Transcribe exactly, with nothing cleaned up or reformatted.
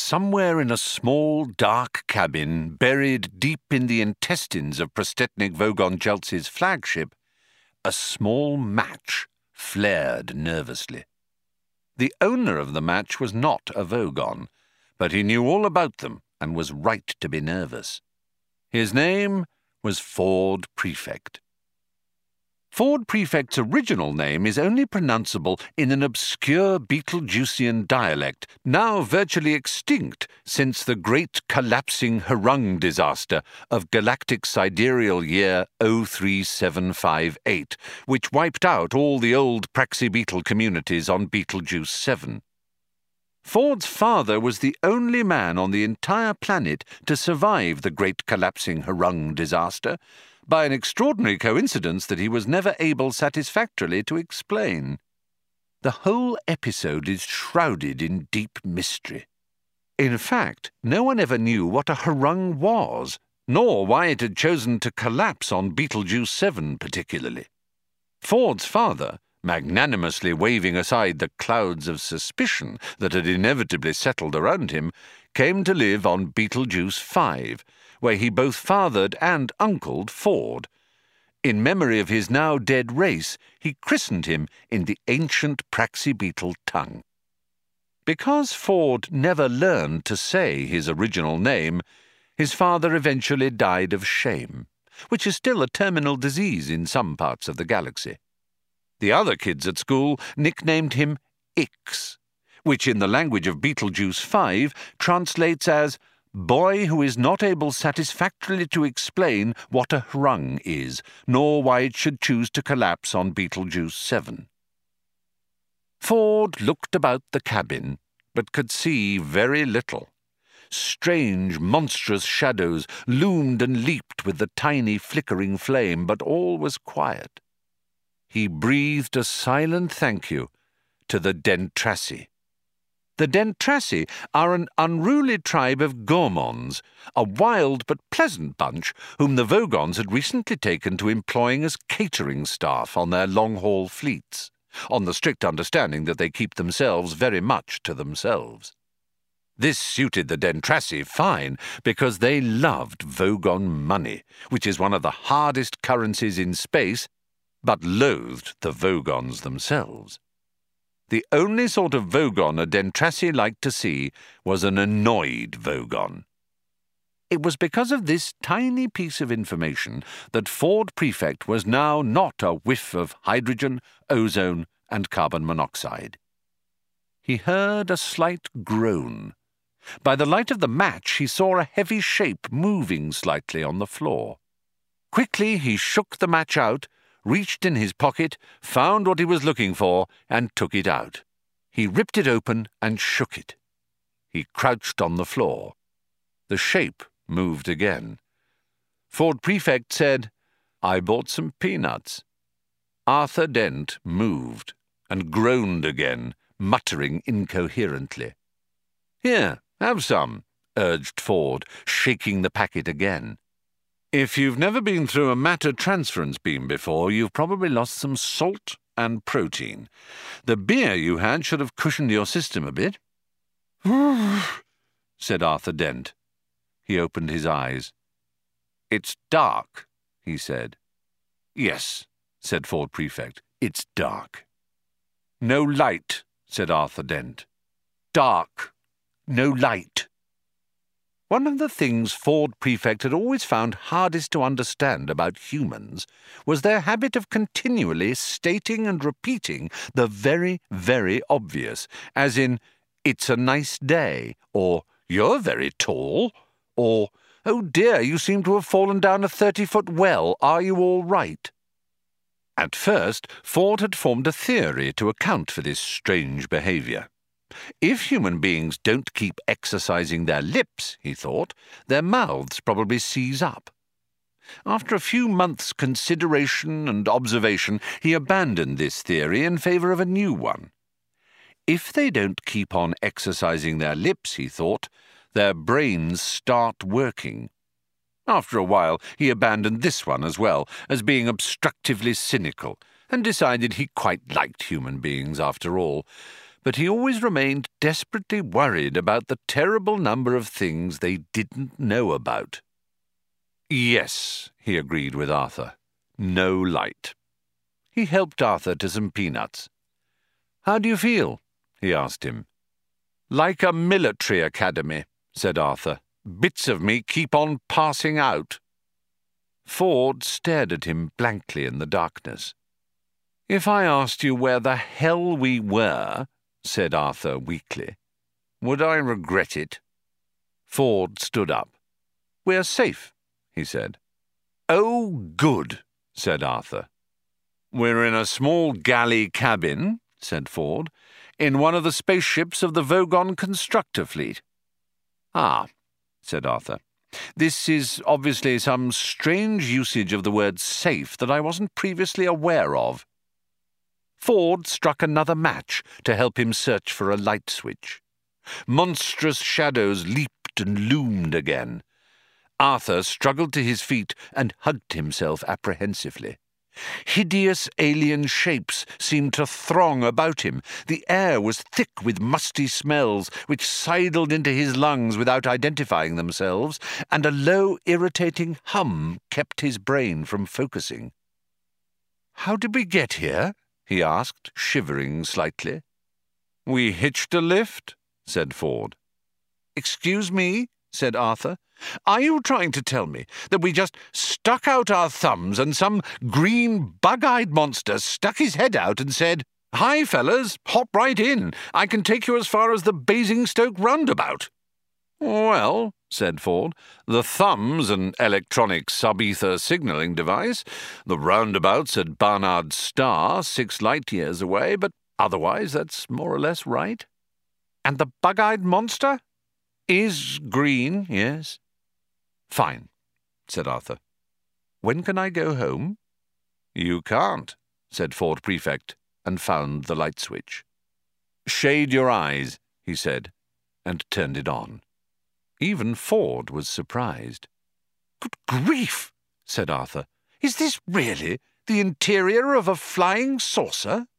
Somewhere in a small, dark cabin, buried deep in the intestines of Prostetnik Vogon Jeltzi's flagship, a small match flared nervously. The owner of the match was not a Vogon, but he knew all about them and was right to be nervous. His name was Ford Prefect. Ford Prefect's original name is only pronounceable in an obscure Betelgeusian dialect, now virtually extinct since the great collapsing Hrung disaster of galactic sidereal year oh three seven five eight, which wiped out all the old Praxi-Beetle communities on Betelgeuse seven. Ford's father was the only man on the entire planet to survive the great collapsing Hrung disaster, by an extraordinary coincidence that he was never able satisfactorily to explain. The whole episode is shrouded in deep mystery. In fact, no one ever knew what a Hrung was, nor why it had chosen to collapse on Betelgeuse seven particularly. Ford's father, magnanimously waving aside the clouds of suspicion that had inevitably settled around him, came to live on Betelgeuse five, where he both fathered and uncled Ford. In memory of his now dead race, he christened him in the ancient Praxi-Beetle tongue. Because Ford never learned to say his original name, his father eventually died of shame, which is still a terminal disease in some parts of the galaxy. The other kids at school nicknamed him Ix, which in the language of Betelgeuse five translates as boy who is not able satisfactorily to explain what a Hrung is, nor why it should choose to collapse on Betelgeuse seven. Ford looked about the cabin, but could see very little. Strange, monstrous shadows loomed and leaped with the tiny flickering flame, but all was quiet. He breathed a silent thank you to the Dentrassi. The Dentrassi are an unruly tribe of Gormons, a wild but pleasant bunch whom the Vogons had recently taken to employing as catering staff on their long-haul fleets, on the strict understanding that they keep themselves very much to themselves. This suited the Dentrassi fine, because they loved Vogon money, which is one of the hardest currencies in space, but loathed the Vogons themselves. The only sort of Vogon a Dentrassi liked to see was an annoyed Vogon. It was because of this tiny piece of information that Ford Prefect was now not a whiff of hydrogen, ozone, and carbon monoxide. He heard a slight groan. By the light of the match he saw a heavy shape moving slightly on the floor. Quickly he shook the match out, reached in his pocket, found what he was looking for, and took it out. He ripped it open and shook it. He crouched on the floor. The shape moved again. Ford Prefect said, "I bought some peanuts." Arthur Dent moved and groaned again, muttering incoherently. "Here, have some," urged Ford, shaking the packet again. "If you've never been through a matter transference beam before, you've probably lost some salt and protein. The beer you had should have cushioned your system a bit." said Arthur Dent. He opened his eyes. "It's dark," he said. "Yes," said Ford Prefect, "it's dark." "No light," said Arthur Dent. "Dark. No light." One of the things Ford Prefect had always found hardest to understand about humans was their habit of continually stating and repeating the very, very obvious, as in, "It's a nice day," or "You're very tall," or "Oh dear, you seem to have fallen down a thirty-foot well. Are you all right?" At first, Ford had formed a theory to account for this strange behaviour. If human beings don't keep exercising their lips, he thought, their mouths probably seize up. After a few months' consideration and observation, he abandoned this theory in favour of a new one. If they don't keep on exercising their lips, he thought, their brains start working. After a while, he abandoned this one as well, as being obstructively cynical, and decided he quite liked human beings after all. but he always remained desperately worried about the terrible number of things they didn't know about. Yes, he agreed with Arthur. No light. He helped Arthur to some peanuts. How do you feel? He asked him. Like a military academy, said Arthur. Bits of me keep on passing out. Ford stared at him blankly in the darkness. If I asked you where the hell we were, said Arthur weakly, would I regret it? Ford stood up. We're safe, he said. Oh, good, said Arthur. We're in a small galley cabin, said Ford, in one of the spaceships of the Vogon constructor fleet. Ah, said Arthur. This is obviously some strange usage of the word safe that I wasn't previously aware of. Ford struck another match to help him search for a light switch. Monstrous shadows leaped and loomed again. Arthur struggled to his feet and hugged himself apprehensively. Hideous alien shapes seemed to throng about him. The air was thick with musty smells which sidled into his lungs without identifying themselves, and a low, irritating hum kept his brain from focusing. "How did we get here?" he asked, shivering slightly. "We hitched a lift," said Ford. "Excuse me," said Arthur. "Are you trying to tell me that we just stuck out our thumbs and some green bug-eyed monster stuck his head out and said, 'Hi, fellas, hop right in. I can take you as far as the Basingstoke roundabout'?" "Well," said Ford, "the thumb's an electronic sub-ether signalling device. The roundabout's at Barnard Star, six light-years away, but otherwise that's more or less right." "And the bug-eyed monster?" "Is green, yes." "Fine," said Arthur. "When can I go home?" "You can't," said Ford Prefect, and found the light switch. "Shade your eyes," he said, and turned it on. Even Ford was surprised. "Good grief," said Arthur. "Is this really the interior of a flying saucer?"